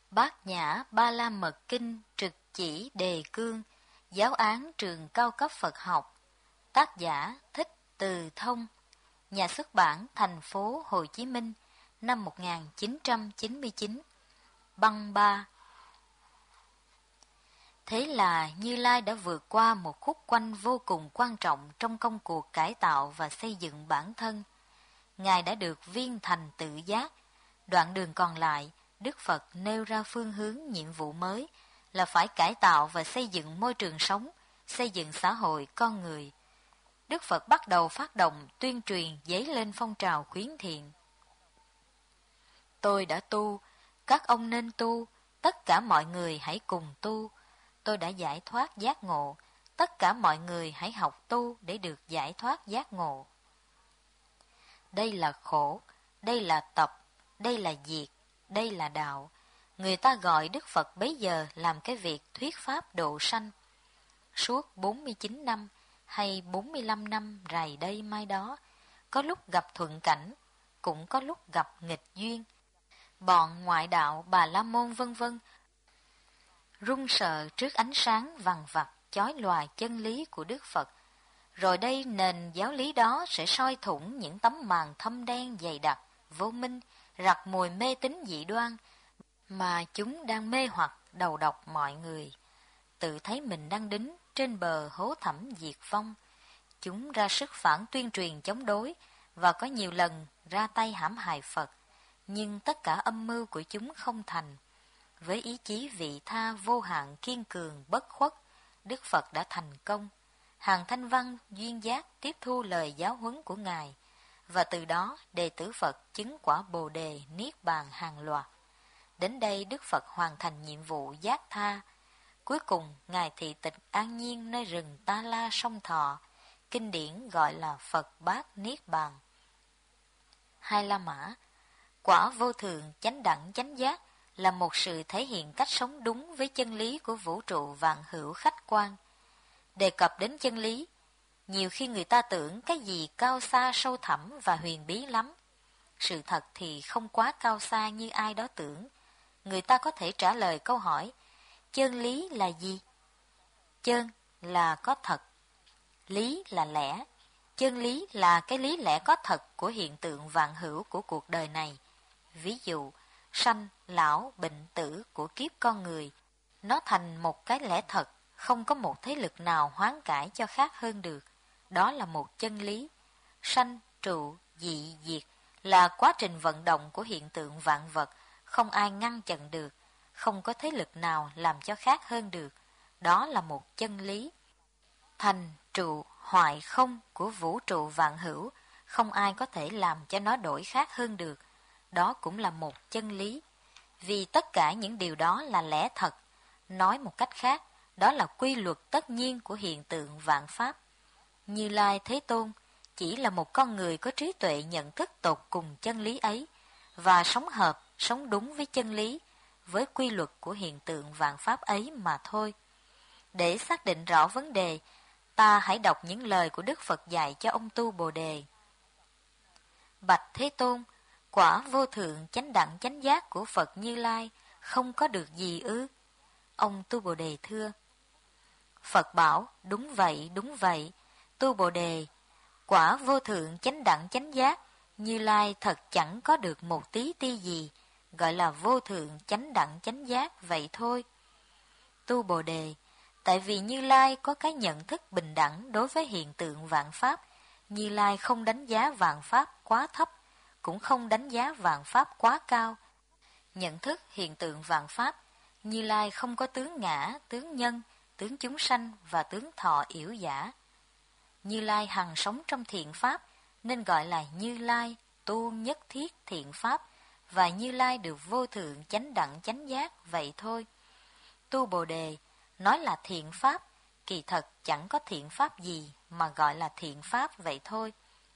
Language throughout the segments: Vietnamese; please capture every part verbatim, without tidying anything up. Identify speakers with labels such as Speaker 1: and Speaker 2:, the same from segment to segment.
Speaker 1: Bát Nhã Ba La Mật Kinh trực chỉ đề cương, giáo án trường cao cấp Phật học. Tác giả Thích Từ Thông. Nhà xuất bản thành phố Hồ Chí Minh, năm một nghìn chín trăm chín mươi chín. Băng ba. Thế là Như Lai đã vượt qua một khúc quanh vô cùng quan trọng trong công cuộc cải tạo và xây dựng bản thân. Ngài đã được viên thành tự giác. Đoạn đường còn lại, Đức Phật nêu ra phương hướng nhiệm vụ mới là phải cải tạo và xây dựng môi trường sống, xây dựng xã hội con người. Đức Phật bắt đầu phát động tuyên truyền dấy lên phong trào khuyến thiện. Tôi đã tu, các ông nên tu, tất cả mọi người hãy cùng tu. Tôi đã giải thoát giác ngộ, tất cả mọi người hãy học tu để được giải thoát giác ngộ. Đây là khổ, đây là tập, đây là diệt, đây là đạo. Người ta gọi Đức Phật bấy giờ làm cái việc thuyết pháp độ sanh. Suốt bốn mươi chín năm hay bốn mươi lăm năm rày đây mai đó, có lúc gặp thuận cảnh, cũng có lúc gặp nghịch duyên. Bọn ngoại đạo Bà La Môn vân vân run sợ trước ánh sáng vằng vặc chói lòa chân lý của Đức Phật. Rồi đây nền giáo lý đó sẽ soi thủng những tấm màn thâm đen dày đặc, vô minh, rặc mùi mê tín dị đoan mà chúng đang mê hoặc đầu độc mọi người. Tự thấy mình đang đứng trên bờ hố thẳm diệt vong, chúng ra sức phản tuyên truyền chống đối và có nhiều lần ra tay hãm hại Phật, nhưng tất cả âm mưu của chúng không thành. Với ý chí vị tha vô hạn kiên cường bất khuất, Đức Phật đã thành công. Hàng Thanh Văn duyên giác tiếp thu lời giáo huấn của Ngài, và từ đó đệ tử Phật chứng quả Bồ Đề Niết Bàn hàng loạt. Đến đây Đức Phật hoàn thành nhiệm vụ giác tha. Cuối cùng Ngài thị tịch an nhiên nơi rừng Ta La sông Thọ, kinh điển gọi là Phật Bát Niết Bàn. Hai La Mã, quả vô thường chánh đẳng chánh giác là một sự thể hiện cách sống đúng với chân lý của vũ trụ vạn hữu khách quan. Đề cập đến chân lý, nhiều khi người ta tưởng cái gì cao xa sâu thẳm và huyền bí lắm. Sự thật thì không quá cao xa như ai đó tưởng. Người ta có thể trả lời câu hỏi, chân lý là gì? Chân là có thật, lý là lẽ. Chân lý là cái lý lẽ có thật của hiện tượng vạn hữu của cuộc đời này. Ví dụ, sanh, lão, bệnh, tử của kiếp con người, nó thành một cái lẽ thật, không có một thế lực nào hoán cải cho khác hơn được. Đó là một chân lý. Sanh, trụ, dị, diệt là quá trình vận động của hiện tượng vạn vật, không ai ngăn chặn được, không có thế lực nào làm cho khác hơn được. Đó là một chân lý. Thành, trụ, hoại, không của vũ trụ vạn hữu, không ai có thể làm cho nó đổi khác hơn được. Đó cũng là một chân lý. Vì tất cả những điều đó là lẽ thật. Nói một cách khác, đó là quy luật tất nhiên của hiện tượng vạn pháp. Như Lai Thế Tôn chỉ là một con người có trí tuệ nhận thức tột cùng chân lý ấy và sống hợp, sống đúng với chân lý, với quy luật của hiện tượng vạn pháp ấy mà thôi. Để xác định rõ vấn đề, ta hãy đọc những lời của Đức Phật dạy cho ông tu Bồ Đề. Bạch Thế Tôn, quả vô thượng chánh đẳng chánh giác của Phật Như Lai không có được gì ư? Ông tu Bồ Đề thưa. Phật bảo, đúng vậy, đúng vậy. Tu Bồ Đề, quả vô thượng chánh đẳng chánh giác, Như Lai thật chẳng có được một tí ti gì, gọi là vô thượng chánh đẳng chánh giác vậy thôi. Tu Bồ Đề, tại vì Như Lai có cái nhận thức bình đẳng đối với hiện tượng vạn pháp, Như Lai không đánh giá vạn pháp quá thấp, cũng không đánh giá vạn pháp quá cao. Nhận thức hiện tượng vạn pháp, Như Lai không có tướng ngã, tướng nhân, tướng chúng sanh và tướng thọ yểu giả. Như Lai hằng sống trong thiện pháp, nên gọi là Như Lai tu nhất thiết thiện pháp, và Như Lai được vô thượng chánh đẳng chánh giác vậy thôi. Tu Bồ Đề, nói là thiện pháp, kỳ thật chẳng có thiện pháp gì mà gọi là thiện pháp vậy thôi.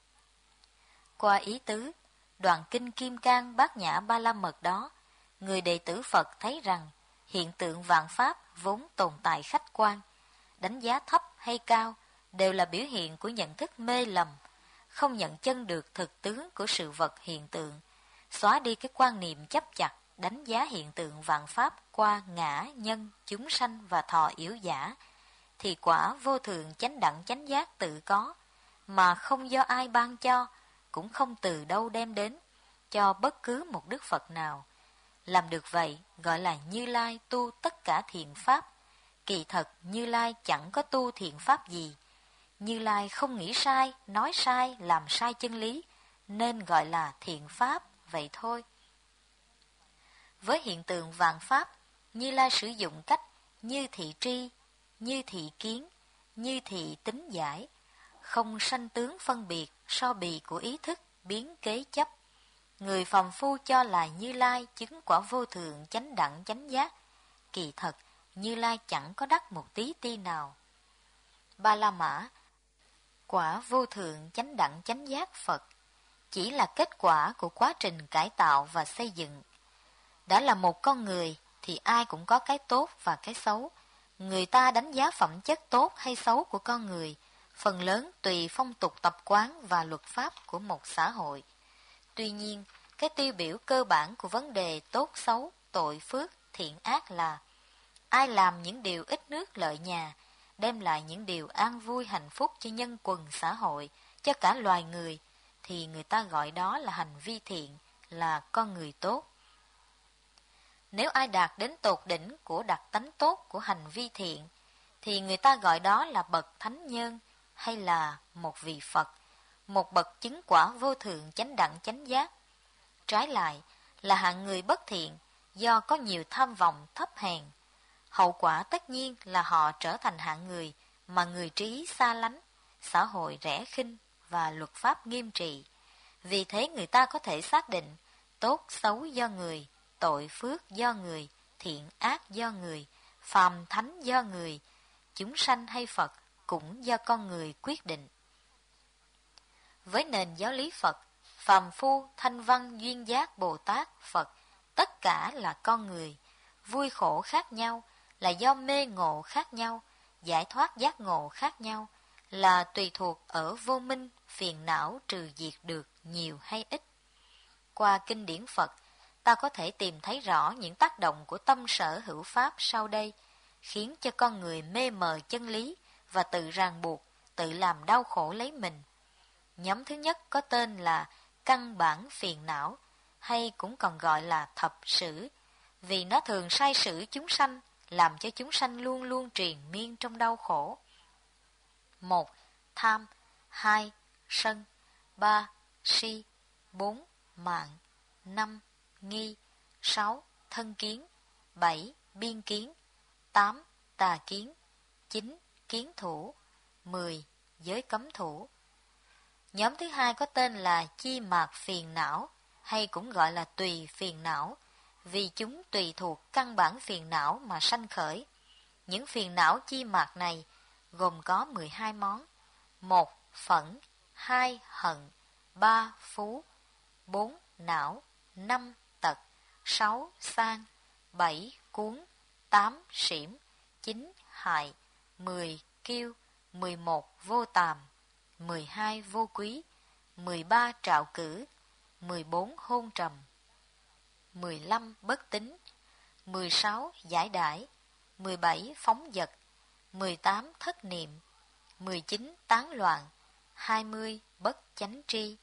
Speaker 1: Qua ý tứ, đoạn kinh Kim Cang Bát Nhã Ba La Mật đó, người đệ tử Phật thấy rằng hiện tượng vạn pháp vốn tồn tại khách quan, đánh giá thấp hay cao đều là biểu hiện của nhận thức mê lầm, không nhận chân được thực tướng của sự vật hiện tượng, xóa đi cái quan niệm chấp chặt đánh giá hiện tượng vạn pháp qua ngã, nhân, chúng sanh và thọ yếu giả, thì quả vô thượng chánh đẳng chánh giác tự có, mà không do ai ban cho, cũng không từ đâu đem đến, cho bất cứ một Đức Phật nào. Làm được vậy gọi là Như Lai tu tất cả thiện pháp. Kỳ thật Như Lai chẳng có tu thiện pháp gì. Như Lai không nghĩ sai, nói sai, làm sai chân lý, nên gọi là thiện pháp, vậy thôi. Với hiện tượng vạn pháp, Như Lai sử dụng cách như thị tri, như thị kiến, như thị tính giải, không sanh tướng phân biệt, so bì của ý thức, biến kế chấp. Người phàm phu cho là Như Lai chứng quả vô thượng chánh đẳng chánh giác. Kỳ thật, Như Lai chẳng có đắc một tí ti nào. Ba La Mã, quả vô thượng chánh đẳng chánh giác Phật, chỉ là kết quả của quá trình cải tạo và xây dựng. Đã là một con người thì ai cũng có cái tốt và cái xấu. Người ta đánh giá phẩm chất tốt hay xấu của con người, phần lớn tùy phong tục tập quán và luật pháp của một xã hội. Tuy nhiên, cái tiêu biểu cơ bản của vấn đề tốt xấu, tội phước, thiện ác là ai làm những điều ít nước lợi nhà, đem lại những điều an vui hạnh phúc cho nhân quần xã hội, cho cả loài người, thì người ta gọi đó là hành vi thiện, là con người tốt. Nếu ai đạt đến tột đỉnh của đặc tánh tốt của hành vi thiện, thì người ta gọi đó là bậc thánh nhân, hay là một vị Phật, một bậc chứng quả vô thượng chánh đẳng chánh giác. Trái lại là hạng người bất thiện, do có nhiều tham vọng thấp hèn. Hậu quả tất nhiên là họ trở thành hạng người mà người trí xa lánh, xã hội rẻ khinh và luật pháp nghiêm trị. Vì thế người ta có thể xác định tốt xấu do người, tội phước do người, thiện ác do người, phàm thánh do người, chúng sanh hay Phật cũng do con người quyết định. Với nền giáo lý Phật, phàm phu, thanh văn, duyên giác, Bồ Tát, Phật, tất cả là con người, vui khổ khác nhau, là do mê ngộ khác nhau, giải thoát giác ngộ khác nhau, là tùy thuộc ở vô minh, phiền não trừ diệt được nhiều hay ít. Qua kinh điển Phật, ta có thể tìm thấy rõ những tác động của tâm sở hữu pháp sau đây, khiến cho con người mê mờ chân lý và tự ràng buộc, tự làm đau khổ lấy mình. Nhóm thứ nhất có tên là căn bản phiền não, hay cũng còn gọi là thập sử, vì nó thường sai sử chúng sanh, làm cho chúng sanh luôn luôn triền miên trong đau khổ. Một, tham. Hai, sân. Ba, si. Bốn, mạng. Năm, nghi. Sáu, thân kiến. Bảy, biên kiến. Tám, tà kiến. Chín, kiến thủ. Mười, giới cấm thủ. Nhóm thứ hai có tên là chi mạt phiền não, hay cũng gọi là tùy phiền não, vì chúng tùy thuộc căn bản phiền não mà sanh khởi. Những phiền não chi mạt này gồm có mười hai món: một, phẫn; hai, hận; ba, phú; bốn, não; năm, tật; sáu, sang; bảy, cuốn; tám, xỉm; chín, hại; mười, kiêu; mười một, vô tàm; mười hai, vô quý; mười ba, trạo cử; mười bốn, hôn trầm; mười lăm, bất tín; mười sáu, giải đãi; mười bảy, phóng dật; mười tám, thất niệm; mười chín, tán loạn; hai mươi, bất chánh tri.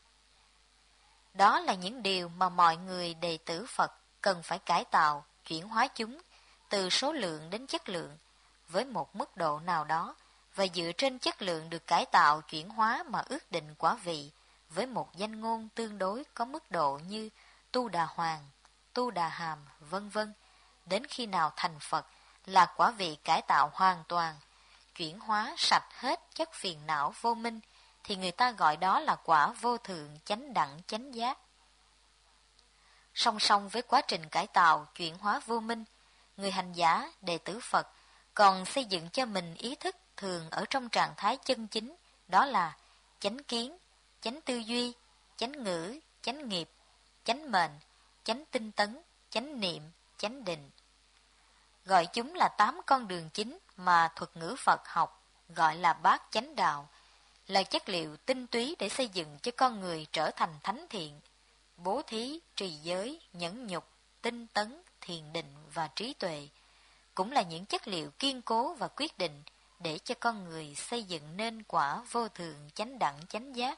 Speaker 1: Đó là những điều mà mọi người đệ tử Phật cần phải cải tạo, chuyển hóa chúng từ số lượng đến chất lượng với một mức độ nào đó, và dựa trên chất lượng được cải tạo chuyển hóa mà ước định quả vị với một danh ngôn tương đối có mức độ như tu đà hoàng, tu đà hàm, vân vân, đến khi nào thành Phật là quả vị cải tạo hoàn toàn, chuyển hóa sạch hết chất phiền não vô minh, thì người ta gọi đó là quả vô thượng chánh đẳng chánh giác. Song song với quá trình cải tạo, chuyển hóa vô minh, người hành giả, đệ tử Phật còn xây dựng cho mình ý thức thường ở trong trạng thái chân chính, đó là chánh kiến, chánh tư duy, chánh ngữ, chánh nghiệp, chánh mệnh, chánh tinh tấn, chánh niệm, chánh định. Gọi chúng là tám con đường chính mà thuật ngữ Phật học gọi là bát chánh đạo, là chất liệu tinh túy để xây dựng cho con người trở thành thánh thiện. Bố thí, trì giới, nhẫn nhục, tinh tấn, thiền định và trí tuệ, cũng là những chất liệu kiên cố và quyết định để cho con người xây dựng nên quả vô thượng chánh đẳng chánh giác.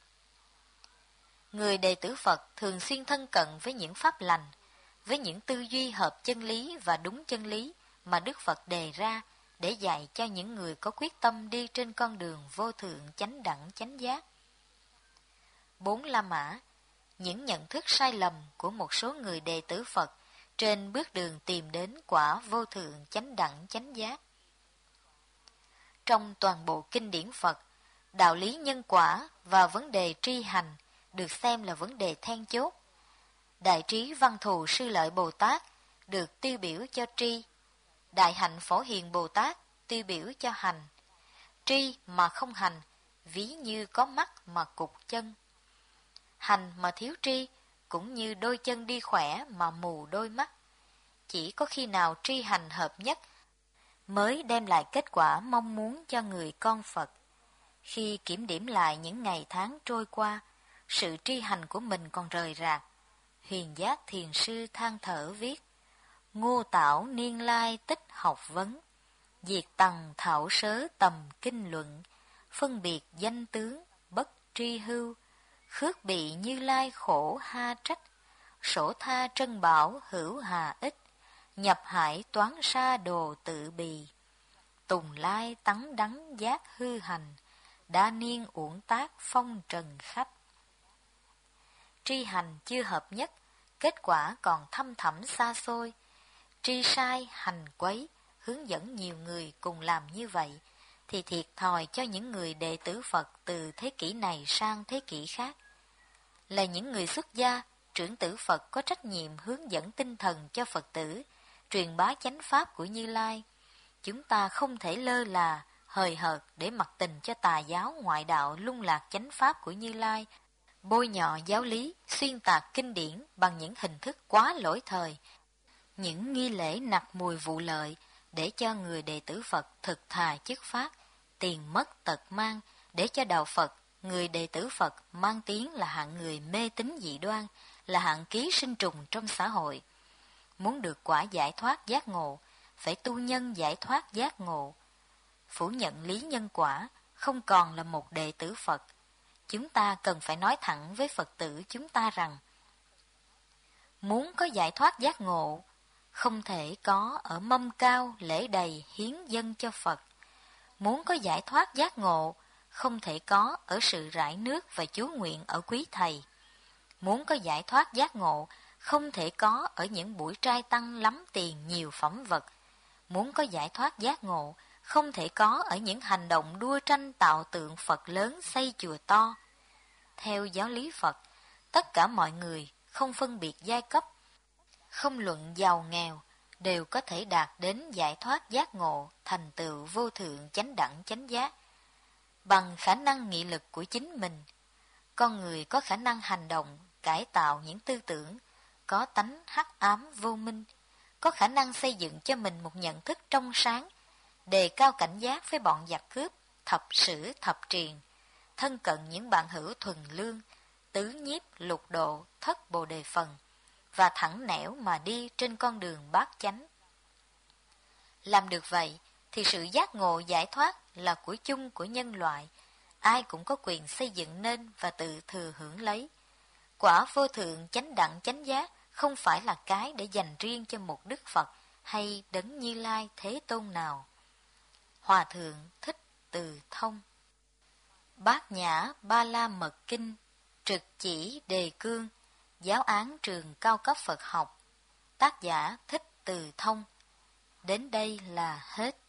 Speaker 1: Người đệ tử Phật thường xuyên thân cận với những pháp lành, với những tư duy hợp chân lý và đúng chân lý mà Đức Phật đề ra để dạy cho những người có quyết tâm đi trên con đường vô thượng chánh đẳng chánh giác. Bốn La Mã, những nhận thức sai lầm của một số người đệ tử Phật trên bước đường tìm đến quả vô thượng chánh đẳng chánh giác. Trong toàn bộ kinh điển Phật, đạo lý nhân quả và vấn đề tri hành được xem là vấn đề then chốt. Đại trí Văn Thù Sư Lợi Bồ Tát được tiêu biểu cho tri, Đại hạnh Phổ Hiền Bồ Tát tiêu biểu cho hành. Tri mà không hành, ví như có mắt mà cụt chân. Hành mà thiếu tri, cũng như đôi chân đi khỏe mà mù đôi mắt. Chỉ có khi nào tri hành hợp nhất mới đem lại kết quả mong muốn cho người con Phật. Khi kiểm điểm lại những ngày tháng trôi qua, sự tri hành của mình còn rời rạc, Huyền Giác Thiền Sư than thở viết: Ngô Tảo niên lai tích học vấn, diệt tầng thảo sớ tầm kinh luận, phân biệt danh tướng bất tri hưu, khước bị Như Lai khổ ha trách, sổ tha trân bảo hữu hà ích, nhập hải toán sa đồ tự bì, tùng lai tắng đắng giác hư hành, đa niên uổng tác phong trần khách. Tri hành chưa hợp nhất, kết quả còn thâm thẳm xa xôi. Tri sai hành quấy, hướng dẫn nhiều người cùng làm như vậy, thì thiệt thòi cho những người đệ tử Phật từ thế kỷ này sang thế kỷ khác. Là những người xuất gia, trưởng tử Phật có trách nhiệm hướng dẫn tinh thần cho Phật tử, truyền bá chánh pháp của Như Lai. Chúng ta không thể lơ là, hời hợt để mặc tình cho tà giáo ngoại đạo lung lạc chánh pháp của Như Lai, bôi nhọ giáo lý, xuyên tạc kinh điển bằng những hình thức quá lỗi thời, những nghi lễ nặc mùi vụ lợi để cho người đệ tử Phật thực thà chức phát, tiền mất tật mang, để cho đạo Phật, người đệ tử Phật mang tiếng là hạng người mê tín dị đoan, là hạng ký sinh trùng trong xã hội. Muốn được quả giải thoát giác ngộ, phải tu nhân giải thoát giác ngộ. Phủ nhận lý nhân quả, không còn là một đệ tử Phật. Chúng ta cần phải nói thẳng với Phật tử chúng ta rằng, muốn có giải thoát giác ngộ, không thể có ở mâm cao lễ đầy hiến dâng cho Phật. Muốn có giải thoát giác ngộ, không thể có ở sự rải nước và chú nguyện ở quý thầy. Muốn có giải thoát giác ngộ, không thể có ở những buổi trai tăng lắm tiền nhiều phẩm vật. Muốn có giải thoát giác ngộ, không thể có ở những hành động đua tranh tạo tượng Phật lớn xây chùa to. Theo giáo lý Phật, tất cả mọi người, không phân biệt giai cấp, không luận giàu nghèo, đều có thể đạt đến giải thoát giác ngộ, thành tựu vô thượng chánh đẳng chánh giác. Bằng khả năng nghị lực của chính mình, con người có khả năng hành động, cải tạo những tư tưởng, có tánh hắc ám vô minh, có khả năng xây dựng cho mình một nhận thức trong sáng, đề cao cảnh giác với bọn giặc cướp, thập sử thập triền, thân cận những bạn hữu thuần lương, tứ nhiếp lục độ, thất bồ đề phần, và thẳng nẻo mà đi trên con đường bát chánh. Làm được vậy, thì sự giác ngộ giải thoát là của chung của nhân loại, ai cũng có quyền xây dựng nên và tự thừa hưởng lấy. Quả vô thượng chánh đẳng chánh giác không phải là cái để dành riêng cho một Đức Phật hay Đấng Như Lai Thế Tôn nào. Hòa Thượng Thích Từ Thông. Bát Nhã Ba La Mật Kinh, trực chỉ đề cương, giáo án trường cao cấp Phật học. Tác giả Thích Từ Thông. Đến đây là hết.